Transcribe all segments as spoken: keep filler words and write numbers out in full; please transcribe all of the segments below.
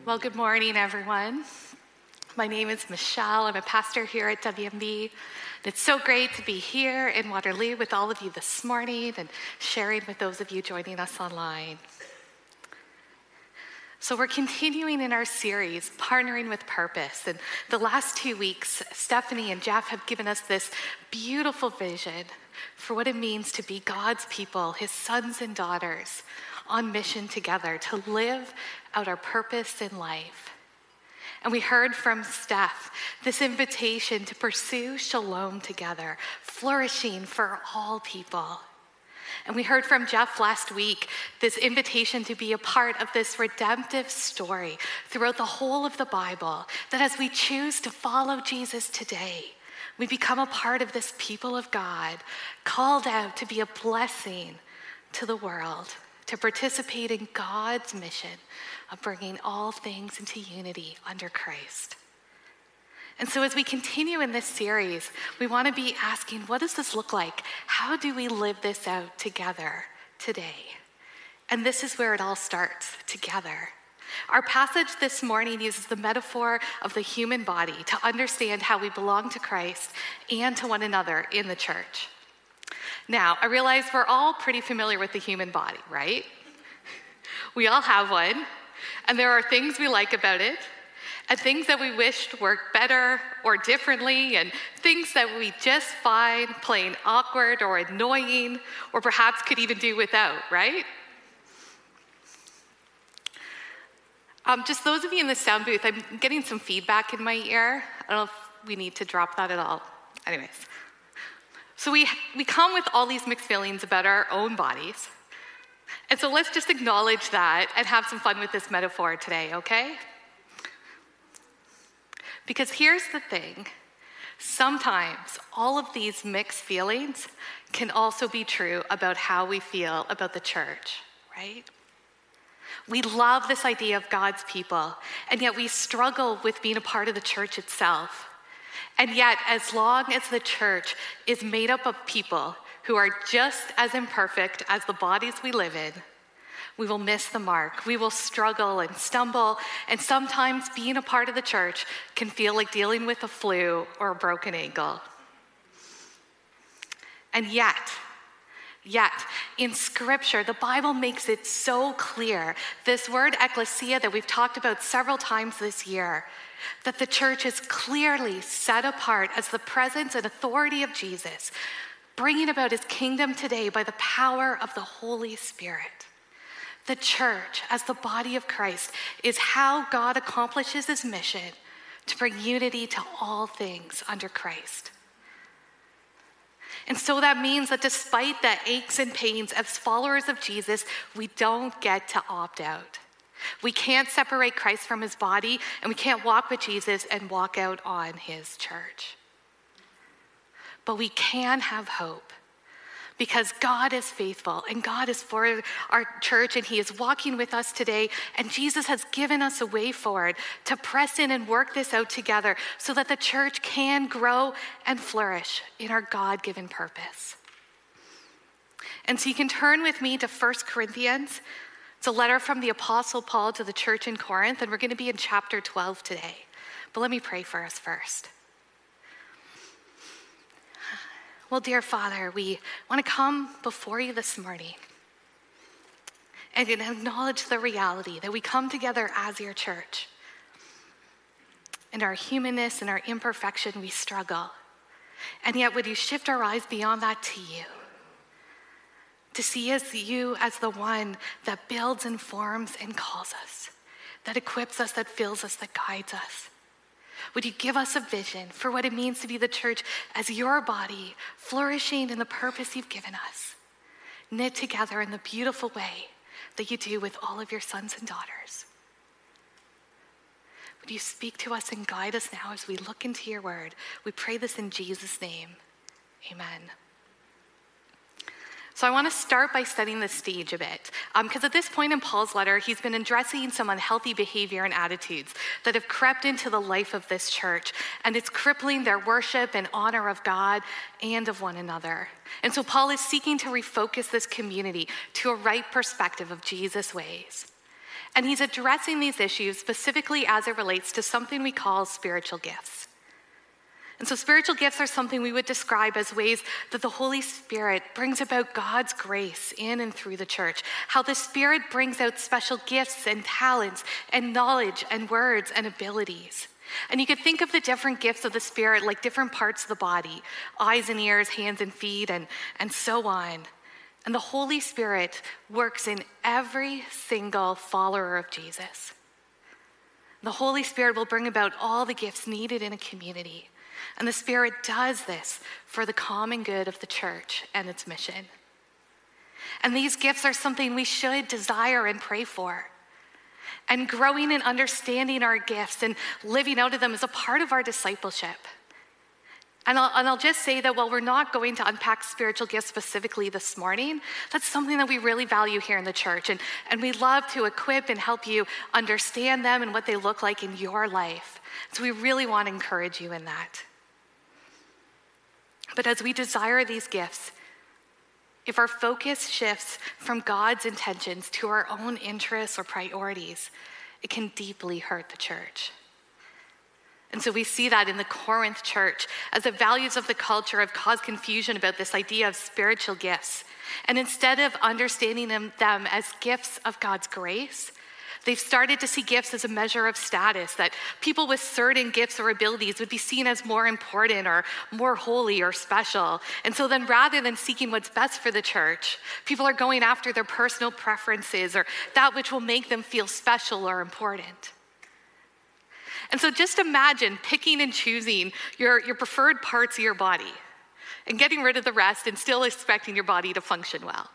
Well, good morning, everyone. My name is Michelle. I'm a pastor here at W M B. It's so great to be here in Waterloo with all of you this morning and sharing with those of you joining us online. So we're continuing in our series, Partnering with Purpose. And the last two weeks, Stephanie and Jeff have given us this beautiful vision for what it means to be God's people, his sons and daughters, on mission together to live out our purpose in life. And we heard from Steph this invitation to pursue shalom together, flourishing for all people. And we heard from Jeff last week this invitation to be a part of this redemptive story throughout the whole of the Bible, that as we choose to follow Jesus today, we become a part of this people of God, called out to be a blessing to the world, to participate in God's mission of bringing all things into unity under Christ. And so as we continue in this series, we want to be asking, what does this look like? How do we live this out together today? And this is where it all starts, together. Our passage this morning uses the metaphor of the human body to understand how we belong to Christ and to one another in the church. Now, I realize we're all pretty familiar with the human body, right? We all have one, and there are things we like about it, and things that we wished worked better or differently, and things that we just find plain awkward or annoying, or perhaps could even do without, right? Um, just those of you in the sound booth, I'm getting some feedback in my ear. I don't know if we need to drop that at all. Anyways. So we, we come with all these mixed feelings about our own bodies. And so let's just acknowledge that and have some fun with this metaphor today, okay? Because here's the thing. Sometimes all of these mixed feelings can also be true about how we feel about the church, right? We love this idea of God's people, and yet we struggle with being a part of the church itself. And yet, as long as the church is made up of people who are just as imperfect as the bodies we live in, we will miss the mark. We will struggle and stumble, and sometimes being a part of the church can feel like dealing with a flu or a broken ankle. And yet, yet, in Scripture, the Bible makes it so clear, this word ecclesia that we've talked about several times this year, that the church is clearly set apart as the presence and authority of Jesus, bringing about his kingdom today by the power of the Holy Spirit. The church, as the body of Christ, is how God accomplishes his mission to bring unity to all things under Christ. And so that means that despite the aches and pains as followers of Jesus, we don't get to opt out. We can't separate Christ from his body, and we can't walk with Jesus and walk out on his church. But we can have hope because God is faithful and God is for our church, and he is walking with us today, and Jesus has given us a way forward to press in and work this out together so that the church can grow and flourish in our God-given purpose. And so you can turn with me to First Corinthians. It's a letter from the Apostle Paul to the church in Corinth, and we're going to be in chapter twelve today. But let me pray for us first. Well, dear Father, we want to come before you this morning and acknowledge the reality that we come together as your church. In our humanness and our imperfection, we struggle. And yet, would you shift our eyes beyond that to you? To see as you as the one that builds and forms and calls us, that equips us, that fills us, that guides us. Would you give us a vision for what it means to be the church as your body, flourishing in the purpose you've given us, knit together in the beautiful way that you do with all of your sons and daughters. Would you speak to us and guide us now as we look into your word? We pray this in Jesus' name. Amen. So I want to start by setting the stage a bit, because um, at this point in Paul's letter, he's been addressing some unhealthy behavior and attitudes that have crept into the life of this church, and it's crippling their worship and honor of God and of one another. And so Paul is seeking to refocus this community to a right perspective of Jesus' ways. And he's addressing these issues specifically as it relates to something we call spiritual gifts. And so spiritual gifts are something we would describe as ways that the Holy Spirit brings about God's grace in and through the church. How the Spirit brings out special gifts and talents and knowledge and words and abilities. And you could think of the different gifts of the Spirit like different parts of the body, eyes and ears, hands and feet, and, and so on. And the Holy Spirit works in every single follower of Jesus. The Holy Spirit will bring about all the gifts needed in a community. And the Spirit does this for the common good of the church and its mission. And these gifts are something we should desire and pray for. And growing and understanding our gifts and living out of them is a part of our discipleship. And I'll, and I'll just say that while we're not going to unpack spiritual gifts specifically this morning, that's something that we really value here in the church. And, and we love to equip and help you understand them and what they look like in your life. So we really want to encourage you in that. But as we desire these gifts, if our focus shifts from God's intentions to our own interests or priorities, it can deeply hurt the church. And so we see that in the Corinth church, as the values of the culture have caused confusion about this idea of spiritual gifts. And instead of understanding them, them as gifts of God's grace, they've started to see gifts as a measure of status, that people with certain gifts or abilities would be seen as more important or more holy or special. And so then rather than seeking what's best for the church, people are going after their personal preferences or that which will make them feel special or important. And so just imagine picking and choosing your, your preferred parts of your body and getting rid of the rest and still expecting your body to function well.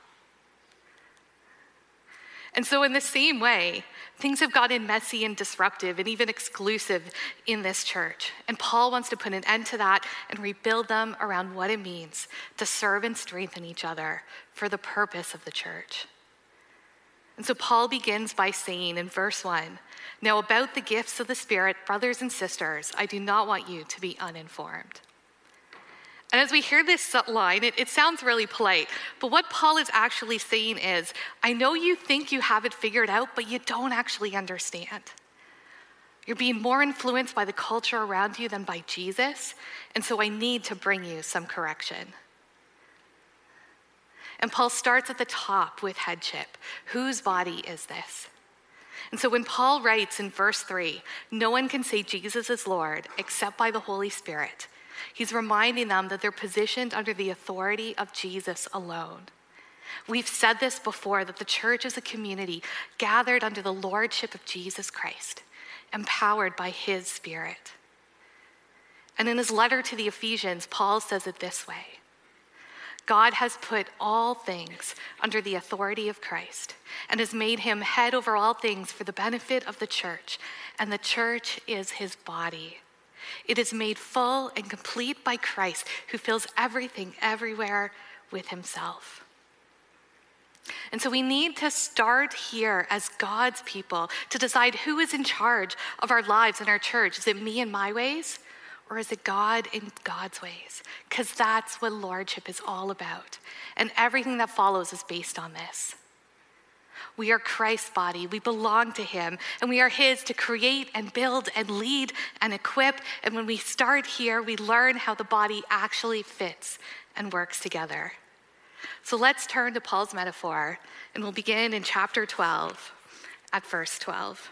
And so in the same way, things have gotten messy and disruptive and even exclusive in this church. And Paul wants to put an end to that and rebuild them around what it means to serve and strengthen each other for the purpose of the church. And so Paul begins by saying in verse one, "Now about the gifts of the Spirit, brothers and sisters, I do not want you to be uninformed." And as we hear this line, it, it sounds really polite, but what Paul is actually saying is, I know you think you have it figured out, but you don't actually understand. You're being more influenced by the culture around you than by Jesus, and so I need to bring you some correction. And Paul starts at the top with headship. Whose body is this? And so when Paul writes in verse three, no one can say Jesus is Lord except by the Holy Spirit, he's reminding them that they're positioned under the authority of Jesus alone. We've said this before, that the church is a community gathered under the lordship of Jesus Christ, empowered by his Spirit. And in his letter to the Ephesians, Paul says it this way: God has put all things under the authority of Christ and has made him head over all things for the benefit of the church, and the church is his body. It is made full and complete by Christ, who fills everything everywhere with himself. And so we need to start here as God's people to decide who is in charge of our lives and our church. Is it me and my ways, or is it God in God's ways? Because that's what lordship is all about. And everything that follows is based on this. We are Christ's body, we belong to him, and we are his to create and build and lead and equip. And when we start here, we learn how the body actually fits and works together. So let's turn to Paul's metaphor, and we'll begin in chapter twelve at verse twelve.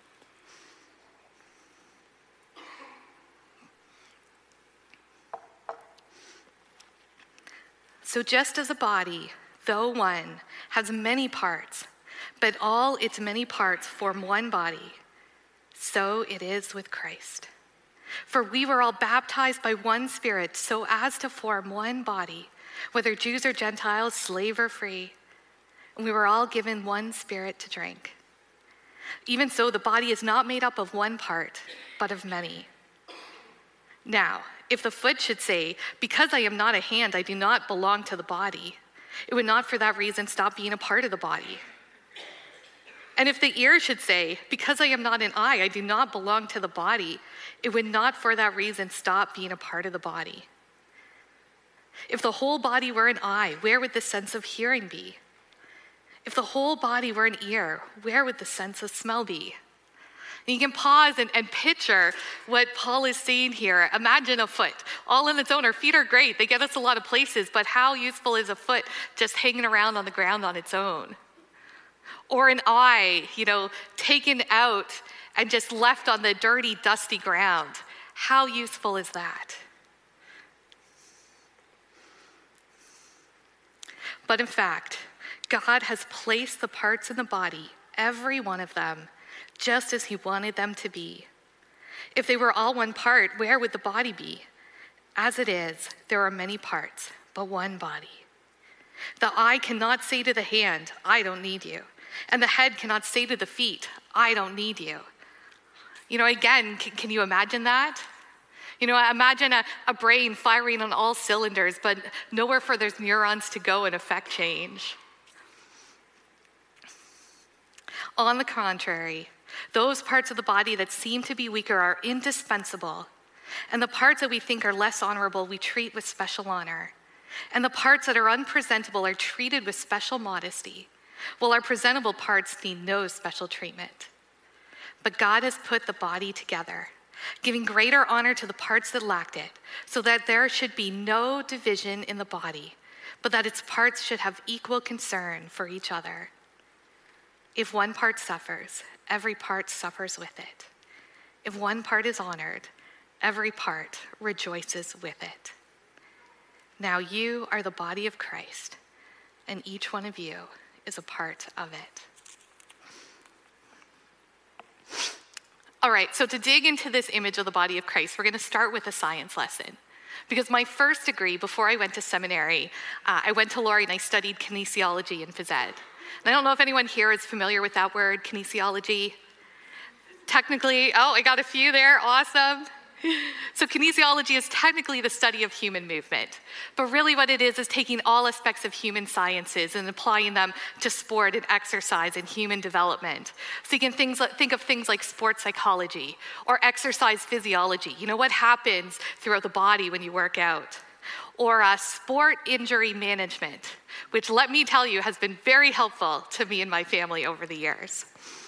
So just as a body, though one, has many parts, but all its many parts form one body, so it is with Christ. For we were all baptized by one Spirit so as to form one body, whether Jews or Gentiles, slave or free, and we were all given one Spirit to drink. Even so, the body is not made up of one part, but of many. Now, if the foot should say, because I am not a hand, I do not belong to the body, it would not for that reason stop being a part of the body. And if the ear should say, because I am not an eye, I do not belong to the body, it would not for that reason stop being a part of the body. If the whole body were an eye, where would the sense of hearing be? If the whole body were an ear, where would the sense of smell be? And you can pause and, and picture what Paul is saying here. Imagine a foot, all on its own. Our feet are great. They get us a lot of places, but how useful is a foot just hanging around on the ground on its own? Or an eye, you know, taken out and just left on the dirty, dusty ground. How useful is that? But in fact, God has placed the parts in the body, every one of them, just as he wanted them to be. If they were all one part, where would the body be? As it is, there are many parts, but one body. The eye cannot say to the hand, I don't need you. And the head cannot say to the feet, I don't need you. You know, again, can, can you imagine that? You know, imagine a, a brain firing on all cylinders, but nowhere for those neurons to go and affect change. On the contrary, those parts of the body that seem to be weaker are indispensable. And the parts that we think are less honorable, we treat with special honor. And the parts that are unpresentable are treated with special modesty, while our presentable parts need no special treatment. But God has put the body together, giving greater honor to the parts that lacked it, so that there should be no division in the body, but that its parts should have equal concern for each other. If one part suffers, every part suffers with it. If one part is honored, every part rejoices with it. Now you are the body of Christ, and each one of you is a part of it. All right, so to dig into this image of the body of Christ, we're going to start with a science lesson. Because my first degree, before I went to seminary, uh, I went to Laurie and I studied kinesiology and phys ed. And I don't know if anyone here is familiar with that word, kinesiology. Technically, oh, I got a few there, awesome. So kinesiology is technically the study of human movement. But really what it is is taking all aspects of human sciences and applying them to sport and exercise and human development. So you can things, think of things like sports psychology or exercise physiology. You know, what happens throughout the body when you work out? Or uh, sport injury management, which let me tell you has been very helpful to me and my family over the years.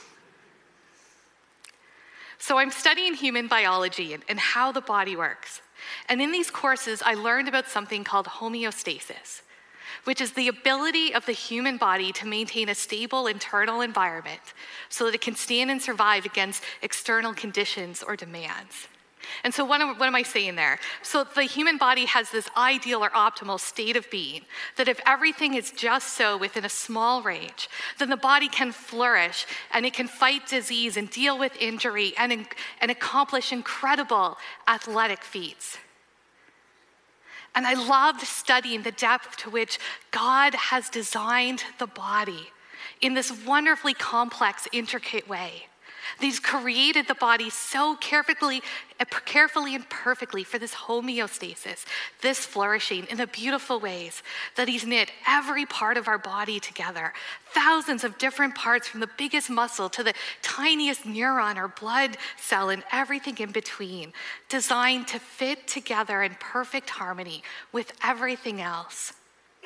So I'm studying human biology and, and how the body works. And in these courses, I learned about something called homeostasis, which is the ability of the human body to maintain a stable internal environment so that it can stand and survive against external conditions or demands. And so what am, what am I saying there? So the human body has this ideal or optimal state of being, that if everything is just so within a small range, then the body can flourish and it can fight disease and deal with injury and, and accomplish incredible athletic feats. And I loved studying the depth to which God has designed the body in this wonderfully complex, intricate way. He's created the body so carefully, carefully and perfectly for this homeostasis, this flourishing in the beautiful ways that he's knit every part of our body together. Thousands of different parts, from the biggest muscle to the tiniest neuron or blood cell and everything in between, designed to fit together in perfect harmony with everything else.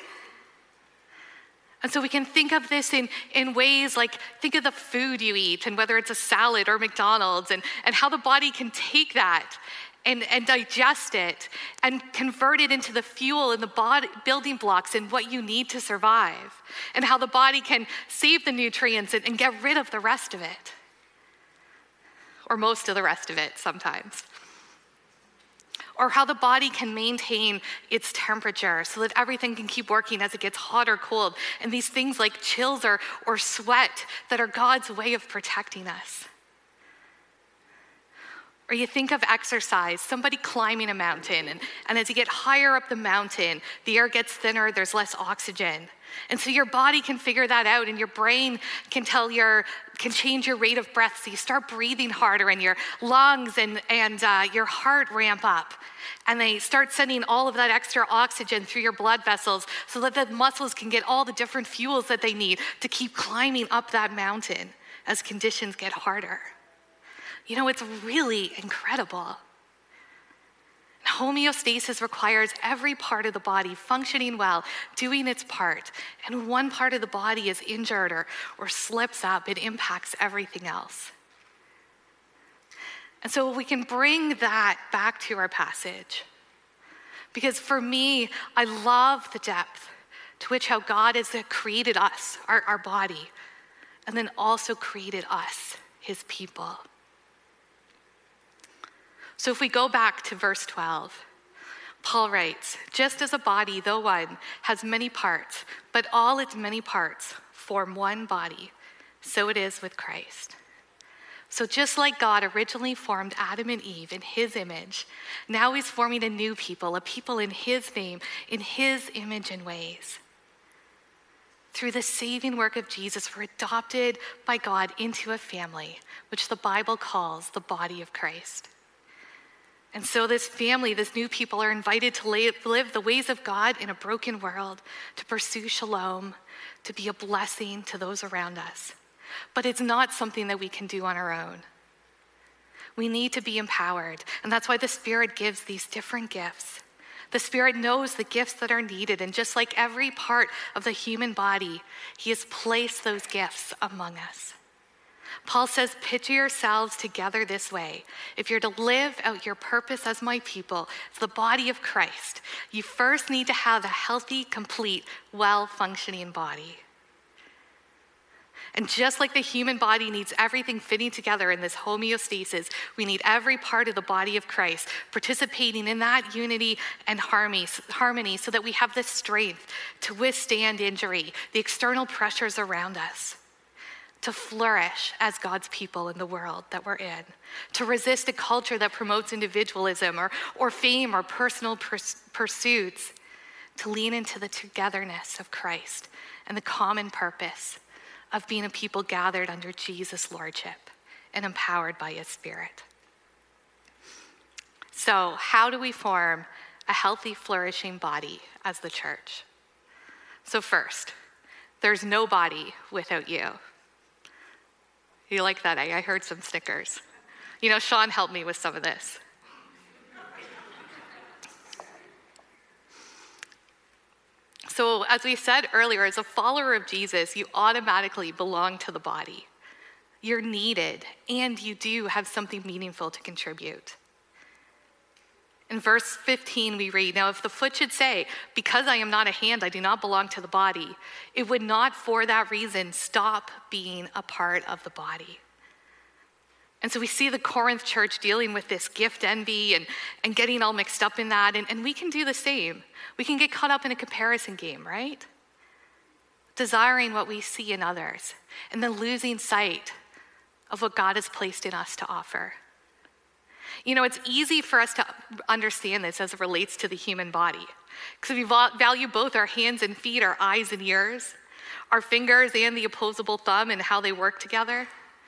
And so we can think of this in, in ways like, think of the food you eat and whether it's a salad or McDonald's, and, and how the body can take that and, and digest it and convert it into the fuel and the body, building blocks and what you need to survive, and how the body can save the nutrients and, and get rid of the rest of it, or most of the rest of it sometimes. Or how the body can maintain its temperature so that everything can keep working as it gets hot or cold. And these things like chills or, or sweat that are God's way of protecting us. Or you think of exercise, somebody climbing a mountain, and, and as you get higher up the mountain, the air gets thinner, there's less oxygen. And so your body can figure that out, and your brain can tell your, can change your rate of breath, so you start breathing harder, and your lungs and, and uh, your heart ramp up. And they start sending all of that extra oxygen through your blood vessels so that the muscles can get all the different fuels that they need to keep climbing up that mountain as conditions get harder. You know, it's really incredible. homeostasis requires every part of the body functioning well, doing its part. And one part of the body is injured or, or slips up, it impacts everything else. And so we can bring that back to our passage. Because for me, I love the depth to which how God has created us, our, our body, and then also created us, his people. So if we go back to verse twelve, Paul writes, just as a body, though one, has many parts, but all its many parts form one body, so it is with Christ. So just like God originally formed Adam and Eve in his image, now he's forming a new people, a people in his name, in his image and ways. Through the saving work of Jesus, we're adopted by God into a family, which the Bible calls the body of Christ. And so this family, this new people, are invited to live the ways of God in a broken world, to pursue shalom, to be a blessing to those around us. But it's not something that we can do on our own. We need to be empowered, and that's why the Spirit gives these different gifts. The Spirit knows the gifts that are needed, and just like every part of the human body, he has placed those gifts among us. Paul says, picture yourselves together this way. If you're to live out your purpose as my people, as the body of Christ, you first need to have a healthy, complete, well-functioning body. And just like the human body needs everything fitting together in this homeostasis, we need every part of the body of Christ participating in that unity and harmony so that we have the strength to withstand injury, the external pressures around us, to flourish as God's people in the world that we're in, to resist a culture that promotes individualism or, or fame or personal pers- pursuits, to lean into the togetherness of Christ and the common purpose of being a people gathered under Jesus' lordship and empowered by his Spirit. So how do we form a healthy, flourishing body as the church? So first, there's no body without you. You like that, eh? I heard some stickers. You know, Sean helped me with some of this. So as we said earlier, as a follower of Jesus, you automatically belong to the body. You're needed, and you do have something meaningful to contribute. In verse fifteen, we read, now if the foot should say, because I am not a hand, I do not belong to the body, it would not for that reason stop being a part of the body. And so we see the Corinth church dealing with this gift envy and, and getting all mixed up in that, and, and we can do the same. We can get caught up in a comparison game, right? Desiring what we see in others, and then losing sight of what God has placed in us to offer. You know, it's easy for us to understand this as it relates to the human body, because we value both our hands and feet, our eyes and ears, our fingers and the opposable thumb and how they work together.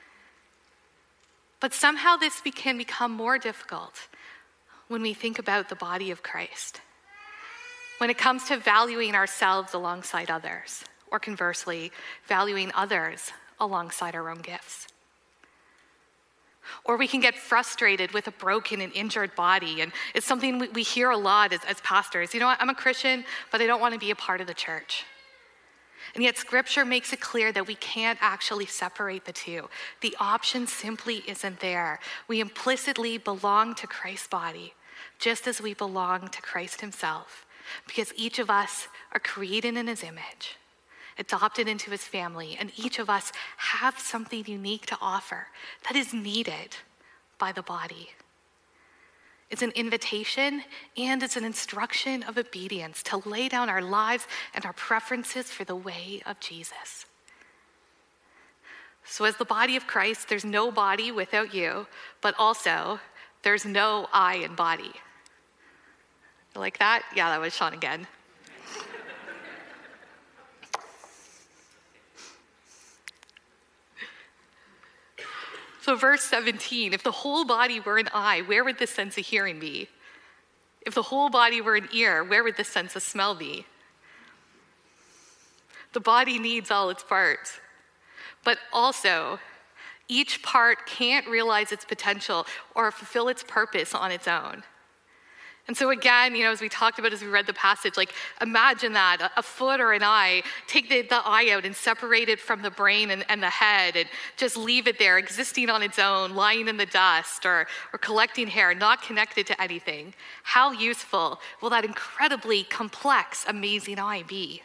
But somehow this can become more difficult when we think about the body of Christ. When it comes to valuing ourselves alongside others, or conversely, valuing others alongside our own gifts. Or we can get frustrated with a broken and injured body, and it's something we, we hear a lot as, as pastors. You know what, I'm a Christian, but I don't want to be a part of the church. And yet Scripture makes it clear that we can't actually separate the two. The option simply isn't there. We implicitly belong to Christ's body, just as we belong to Christ himself, because each of us are created in his image, adopted into his family, and each of us have something unique to offer that is needed by the body. It's an invitation and it's an instruction of obedience to lay down our lives and our preferences for the way of Jesus. So as the body of Christ, there's no body without you, but also there's no I in body. You like that? Yeah, that was Sean again. So verse seventeen, if the whole body were an eye, where would the sense of hearing be? If the whole body were an ear, where would the sense of smell be? The body needs all its parts, but also each part can't realize its potential or fulfill its purpose on its own. And so again, you know, as we talked about as we read the passage, like imagine that, a, a foot or an eye, take the, the eye out and separate it from the brain and, and the head and just leave it there, existing on its own, lying in the dust or, or collecting hair, not connected to anything. How useful will that incredibly complex, amazing eye be?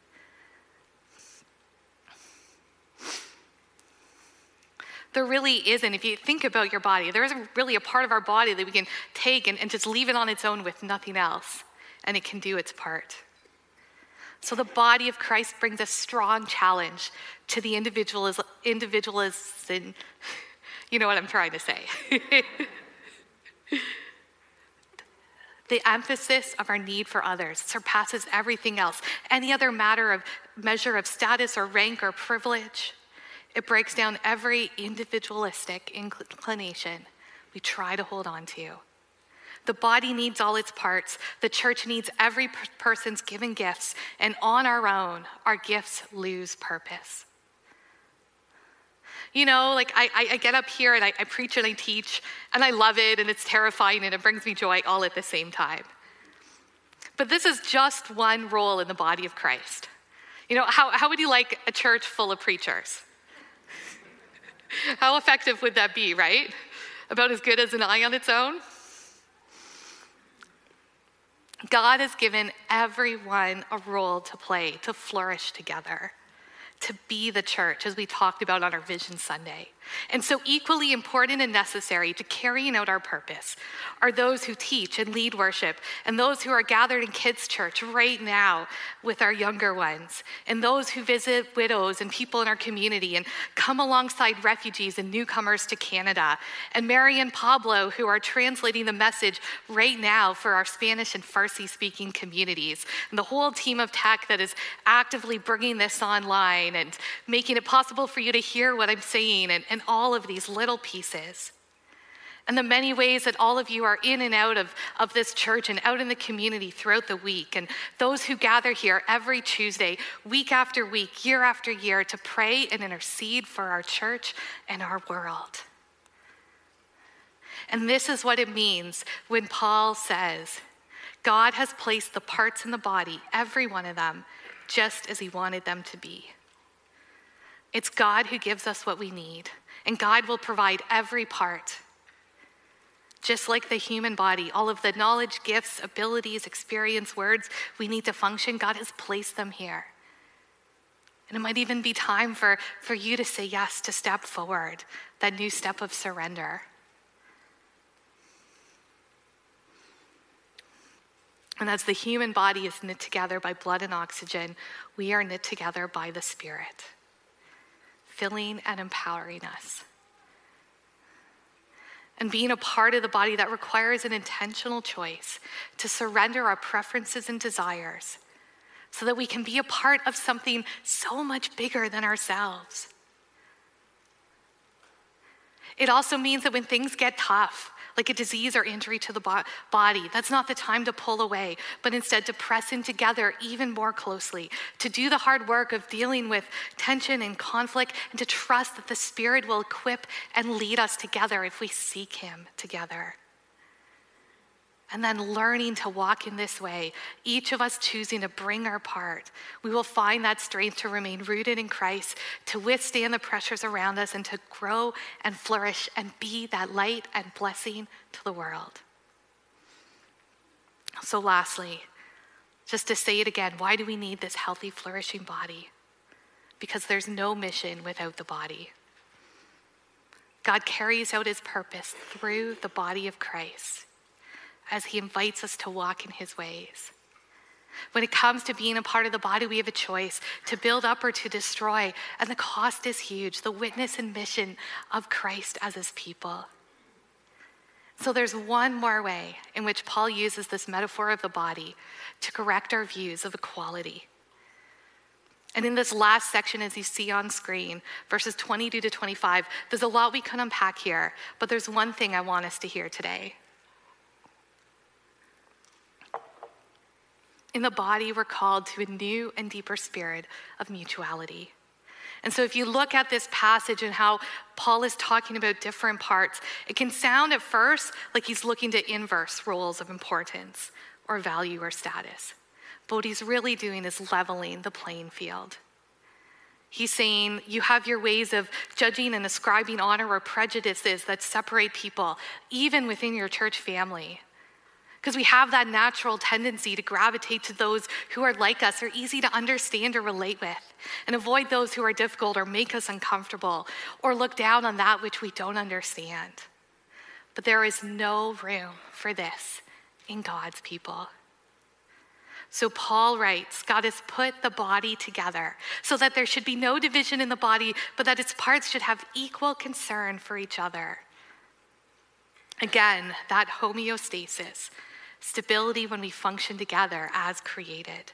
There really isn't. If you think about your body, there isn't really a part of our body that we can take and, and just leave it on its own with nothing else, and it can do its part. So the body of Christ brings a strong challenge to the individualism, individualism, you know what I'm trying to say. The emphasis of our need for others surpasses everything else, any other matter of measure of status or rank or privilege. It breaks down every individualistic inclination we try to hold on to. The body needs all its parts. The church needs every person's given gifts. And on our own, our gifts lose purpose. You know, like I, I get up here and I, I preach and I teach, and I love it, and it's terrifying, and it brings me joy all at the same time. But this is just one role in the body of Christ. You know, how, how would you like a church full of preachers? How effective would that be, right? About as good as an eye on its own? God has given everyone a role to play, to flourish together, to be the church, as we talked about on our Vision Sunday. And so equally important and necessary to carrying out our purpose are those who teach and lead worship, and those who are gathered in kids' church right now with our younger ones, and those who visit widows and people in our community and come alongside refugees and newcomers to Canada, and Mary and Pablo, who are translating the message right now for our Spanish and Farsi-speaking communities, and the whole team of tech that is actively bringing this online and making it possible for you to hear what I'm saying, and, and all of these little pieces. And the many ways that all of you are in and out of, of this church and out in the community throughout the week, and those who gather here every Tuesday, week after week, year after year, to pray and intercede for our church and our world. And this is what it means when Paul says, God has placed the parts in the body, every one of them, just as he wanted them to be. It's God who gives us what we need, and God will provide every part. Just like the human body, all of the knowledge, gifts, abilities, experience, words we need to function, God has placed them here. And it might even be time for, for you to say yes, to step forward, that new step of surrender. And as the human body is knit together by blood and oxygen, we are knit together by the Spirit, filling and empowering us. And being a part of the body, that requires an intentional choice to surrender our preferences and desires so that we can be a part of something so much bigger than ourselves. It also means that when things get tough, like a disease or injury to the bo- body, that's not the time to pull away, but instead to press in together even more closely, to do the hard work of dealing with tension and conflict, and to trust that the Spirit will equip and lead us together if we seek him together. And then learning to walk in this way, each of us choosing to bring our part, we will find that strength to remain rooted in Christ, to withstand the pressures around us, and to grow and flourish and be that light and blessing to the world. So lastly, just to say it again, why do we need this healthy, flourishing body? Because there's no mission without the body. God carries out his purpose through the body of Christ, as he invites us to walk in his ways. When it comes to being a part of the body, we have a choice to build up or to destroy, and the cost is huge, the witness and mission of Christ as his people. So there's one more way in which Paul uses this metaphor of the body to correct our views of equality. And in this last section, as you see on screen, verses twenty-two to twenty-five, there's a lot we can unpack here, but there's one thing I want us to hear today. In the body, we're called to a new and deeper spirit of mutuality. And so if you look at this passage and how Paul is talking about different parts, it can sound at first like he's looking to inverse roles of importance or value or status. But what he's really doing is leveling the playing field. He's saying you have your ways of judging and ascribing honor or prejudices that separate people, even within your church family. Because we have that natural tendency to gravitate to those who are like us, or easy to understand or relate with, and avoid those who are difficult or make us uncomfortable, or look down on that which we don't understand. But there is no room for this in God's people. So Paul writes, God has put the body together so that there should be no division in the body, but that its parts should have equal concern for each other. Again, that homeostasis, stability when we function together as created.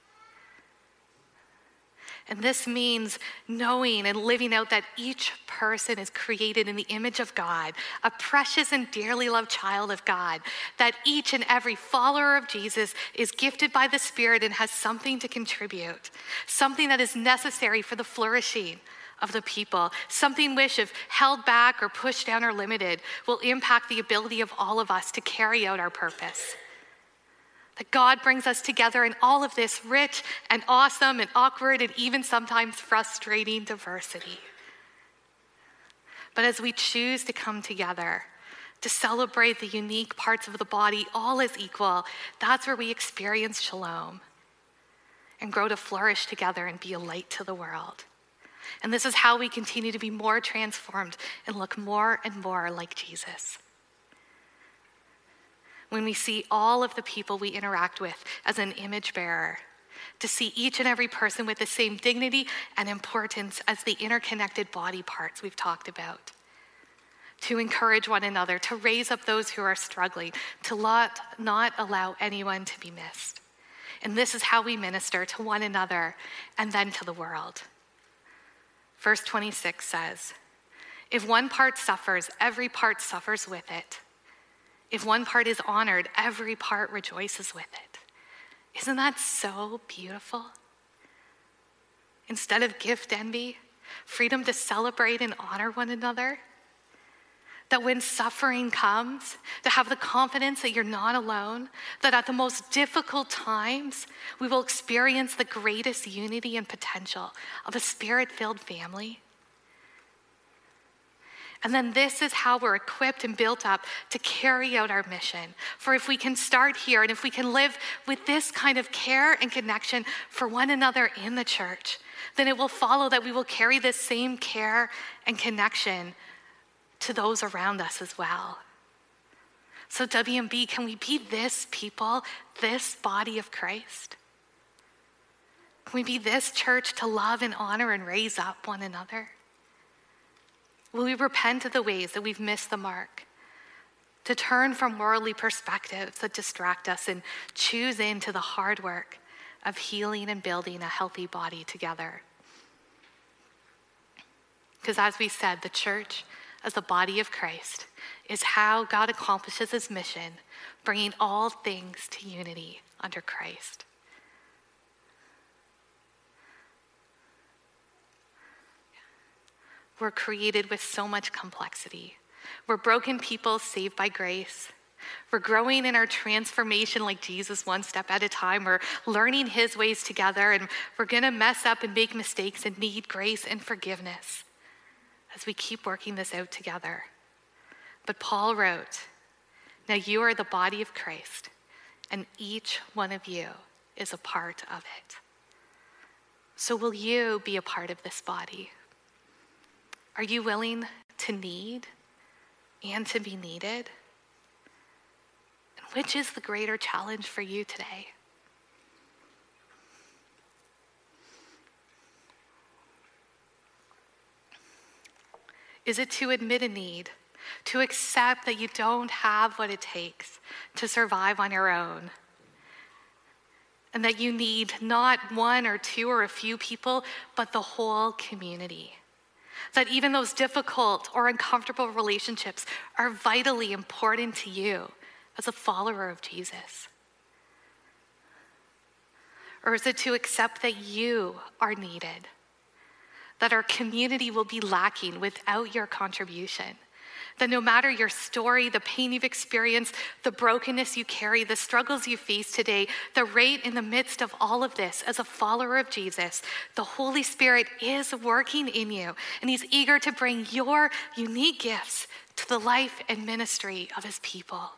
And this means knowing and living out that each person is created in the image of God, a precious and dearly loved child of God, that each and every follower of Jesus is gifted by the Spirit and has something to contribute, something that is necessary for the flourishing of the people, something which, if held back or pushed down or limited, will impact the ability of all of us to carry out our purpose. That God brings us together in all of this rich and awesome and awkward and even sometimes frustrating diversity. But as we choose to come together to celebrate the unique parts of the body, all is equal, that's where we experience shalom and grow to flourish together and be a light to the world. And this is how we continue to be more transformed and look more and more like Jesus. When we see all of the people we interact with as an image bearer, to see each and every person with the same dignity and importance as the interconnected body parts we've talked about, to encourage one another, to raise up those who are struggling, to not, not allow anyone to be missed. And this is how we minister to one another and then to the world. Verse twenty-six says, if one part suffers, every part suffers with it. If one part is honored, every part rejoices with it. Isn't that so beautiful? Instead of gift envy, freedom to celebrate and honor one another. That when suffering comes, to have the confidence that you're not alone, that at the most difficult times, we will experience the greatest unity and potential of a Spirit-filled family. And then this is how we're equipped and built up to carry out our mission. For if we can start here, and if we can live with this kind of care and connection for one another in the church, then it will follow that we will carry this same care and connection to those around us as well. So W M B, can we be this people, this body of Christ? Can we be this church to love and honor and raise up one another? Will we repent of the ways that we've missed the mark, to turn from worldly perspectives that distract us and choose into the hard work of healing and building a healthy body together? Because as we said, the church as the body of Christ is how God accomplishes his mission, bringing all things to unity under Christ. We're created with so much complexity. We're broken people saved by grace. We're growing in our transformation like Jesus, one step at a time. We're learning his ways together, and we're gonna mess up and make mistakes and need grace and forgiveness as we keep working this out together. But Paul wrote, now you are the body of Christ, and each one of you is a part of it. So will you be a part of this body? Are you willing to need and to be needed? And which is the greater challenge for you today? Is it to admit a need, to accept that you don't have what it takes to survive on your own, and that you need not one or two or a few people, but the whole community? That even those difficult or uncomfortable relationships are vitally important to you as a follower of Jesus? Or is it to accept that you are needed? that our community will be lacking without your contribution. That no matter your story, the pain you've experienced, the brokenness you carry, the struggles you face today, the right in the midst of all of this, as a follower of Jesus, the Holy Spirit is working in you, and he's eager to bring your unique gifts to the life and ministry of his people.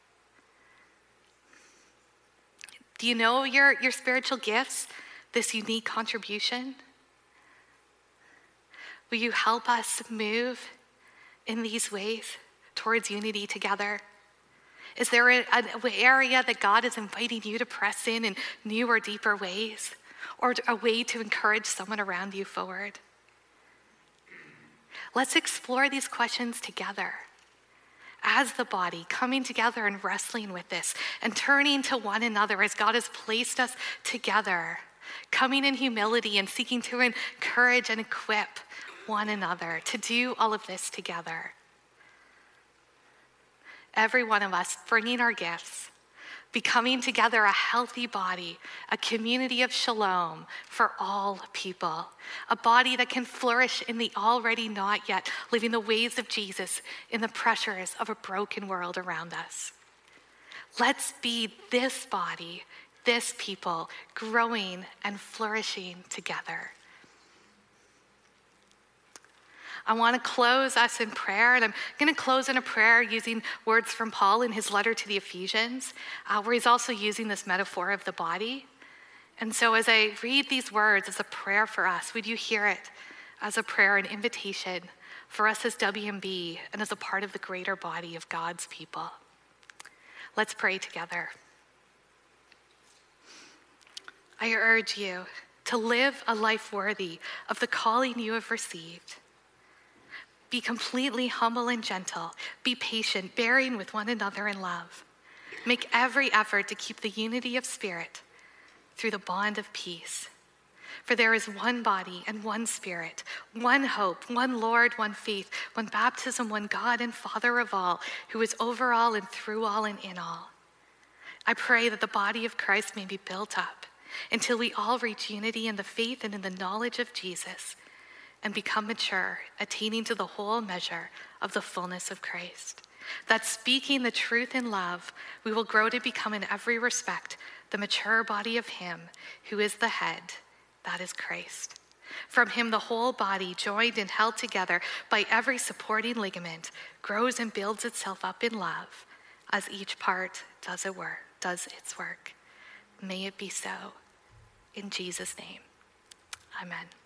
Do you know your, your spiritual gifts, this unique contribution? Will you help us move in these ways towards unity together? Is there an area that God is inviting you to press in in new or deeper ways, or a way to encourage someone around you forward? Let's explore these questions together as the body, coming together and wrestling with this and turning to one another as God has placed us together, coming in humility and seeking to encourage and equip one another to do all of this together. Every one of us bringing our gifts, becoming together a healthy body, a community of shalom for all people, a body that can flourish in the already not yet, living the ways of Jesus in the pressures of a broken world around us. Let's be this body, this people, growing and flourishing together. I want to close us in prayer, and I'm going to close in a prayer using words from Paul in his letter to the Ephesians, uh, where he's also using this metaphor of the body. And so as I read these words as a prayer for us, would you hear it as a prayer, an invitation for us as W M B and as a part of the greater body of God's people? Let's pray together. I urge you to live a life worthy of the calling you have received. Be completely humble and gentle. Be patient, bearing with one another in love. Make every effort to keep the unity of spirit through the bond of peace. For there is one body and one spirit, one hope, one Lord, one faith, one baptism, one God and Father of all, who is over all and through all and in all. I pray that the body of Christ may be built up until we all reach unity in the faith and in the knowledge of Jesus, and become mature, attaining to the whole measure of the fullness of Christ. That speaking the truth in love, we will grow to become in every respect the mature body of him who is the head, that is Christ. From him the whole body, joined and held together by every supporting ligament, grows and builds itself up in love as each part does, it work, does its work. May it be so. In Jesus' name, amen.